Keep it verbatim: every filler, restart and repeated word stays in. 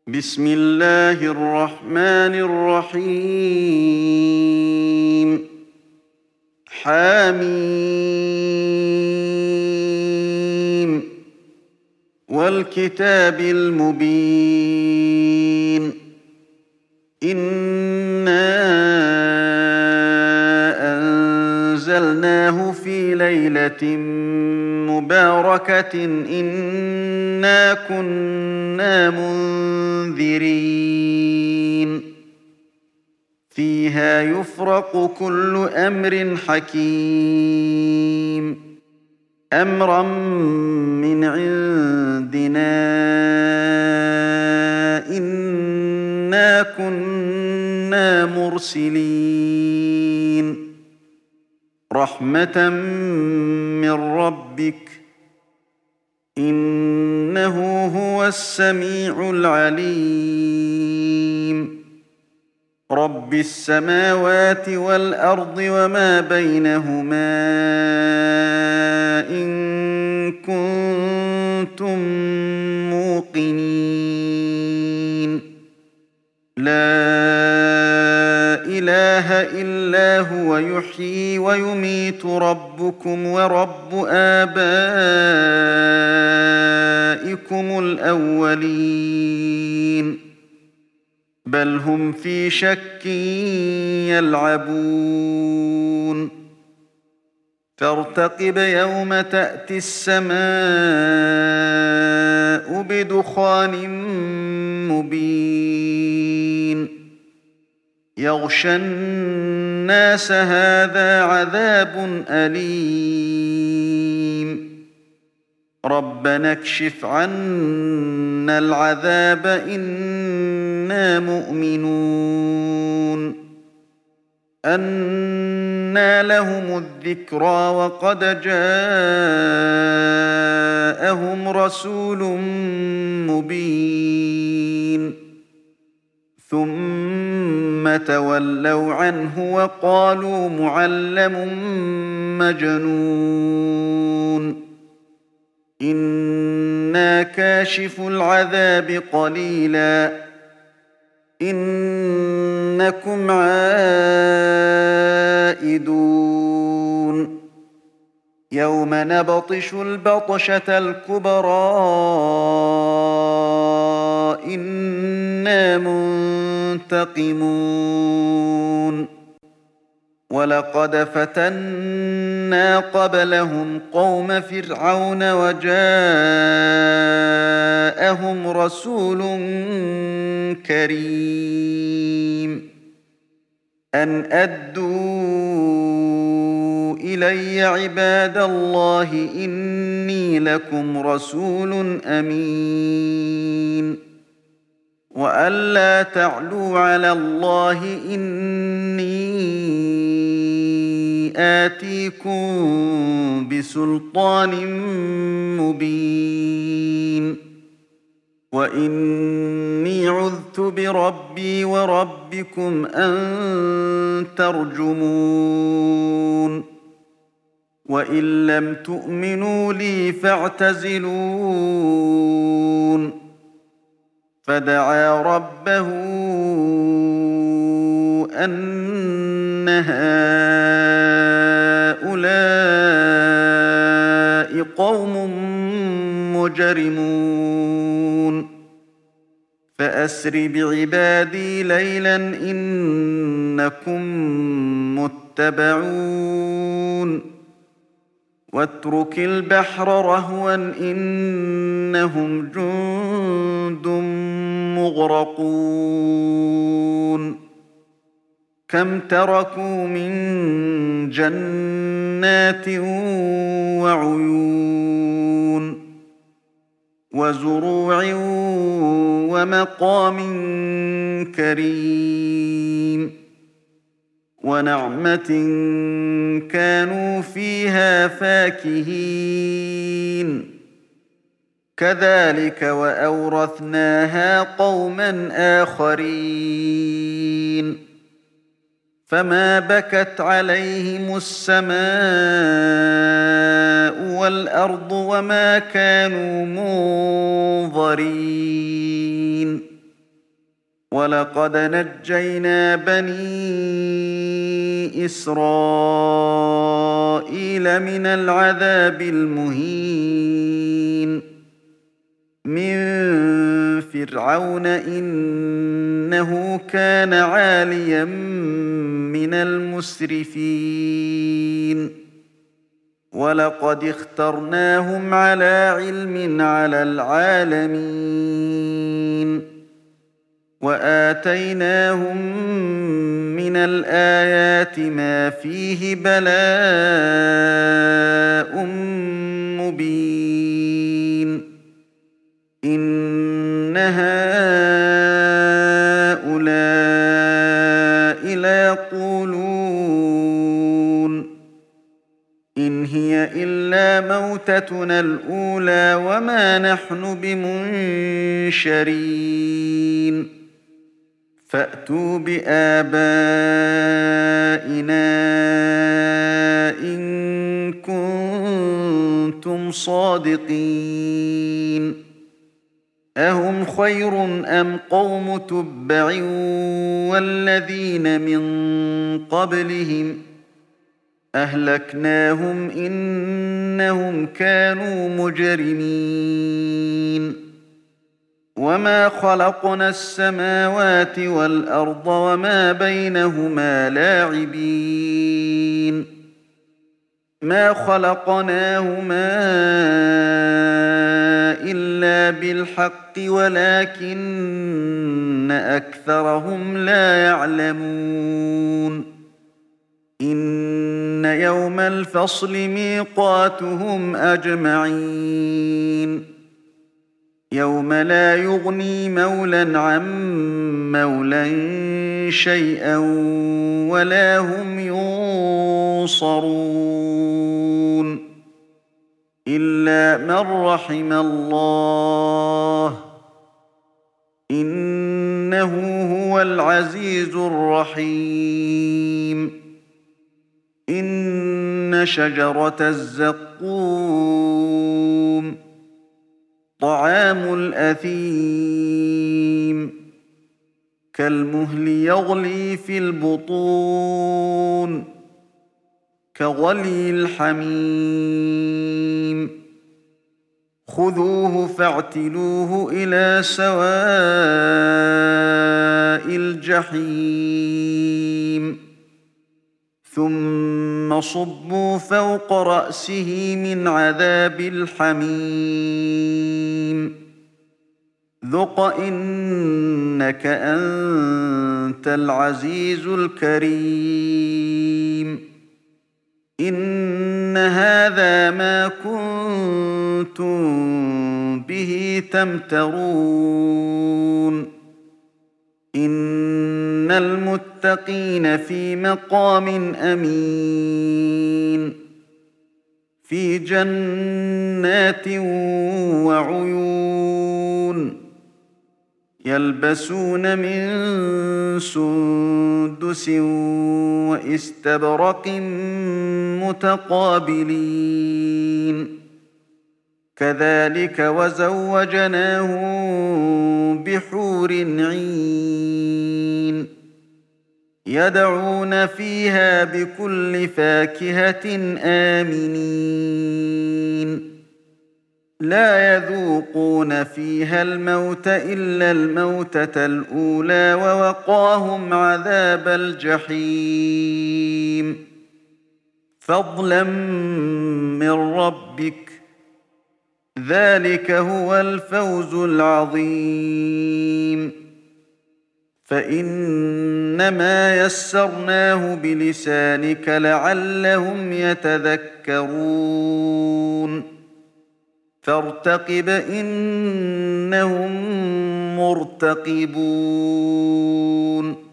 بسم الله الرحمن الرحيم حم والكتاب المبين إنا أنزلناه في ليلة مباركة إنا كنا منذرين فيها يفرق كل أمر حكيم أمرا من عندنا إنا كنا مرسلين رحمة من ربك إنه هو السميع العليم رب السماوات والأرض وما بينهما إن كنتم موقنين لا إله إلا هو يحيي ويميت ربكم ورب آبائكم الأولين بل هم في شك يلعبون فارتقب يوم تأتي السماء بدخان مبين يغشى الناس هذا عذاب أليم ربنا اكشف عنا العذاب إنا مؤمنون أنى لهم الذكرى وقد جاءهم رسول مبين ثم تولوا عنه وقالوا معلم مجنون إنا كاشف العذاب قليلا إنكم عائدون يوم نبطش البطشة الكبرى إنا منتقمون ولقد فتنا قبلهم قوم فرعون وجاءهم رسول كريم أن أدوا إلي عباد الله إني لكم رسول أمين وأن لا تعلوا على الله إني آتيكم بسلطان مبين وإني عذت بربي وربكم أن ترجمون وإن لم تؤمنوا لي فاعتزلون فدعا ربه أن هؤلاء قوم مجرمون فأسر بعبادي ليلا إنكم متبعون واترك البحر رهوا إنهم جند مغرقون كم تركوا من جنات وعيون وزروع ومقام كريم ونعمة كانوا فيها فاكهين كذلك وأورثناها قوما آخرين فما بكت عليهم السماء والأرض وما كانوا منظرين ولقد نجينا بني إسرائيل من العذاب المهين من فرعون إنه كان عاليا من المسرفين ولقد اخترناهم على علم على العالمين وآتيناهم من الآيات ما فيه بلاء مبين إن هؤلاء ليقولون إن هي إلا موتتنا الأولى وما نحن بمنشرين فأتوا بآبائنا إن كنتم صادقين أهم خير أم قوم تبع والذين من قبلهم أهلكناهم إنهم كانوا مجرمين وما خلقنا السماوات والأرض وما بينهما لاعبين ما خلقناهما إلا بالحق ولكن أكثرهم لا يعلمون إن يوم الفصل ميقاتهم أجمعين يوم لا يغني مولى عن مولى شيئا ولا هم ينصرون إلا من رحم الله إنه هو العزيز الرحيم إن شجرة الزقوم طعام الأثيم كالمهل يغلي في البطون كغلي الحميم خذوه فاعتلوه إلى سواء الجحيم ثم صبوا فوق رأسه من عذاب الحميم ذق إنك أنت العزيز الكريم إن هذا ما كنتم به تمترون إن المتقين في مقام أمين في جنات وعيون يلبسون من سندس واستبرق متقابلين كذلك وزوجناهم بحور عين يدعون فيها بكل فاكهة آمنين لا يذوقون فيها الموت إلا الموتة الأولى ووقاهم عذاب الجحيم فضلا من ربك ذلك هو الفوز العظيم فإنما يسرناه بلسانك لعلهم يتذكرون فارتقب إنهم مرتقبون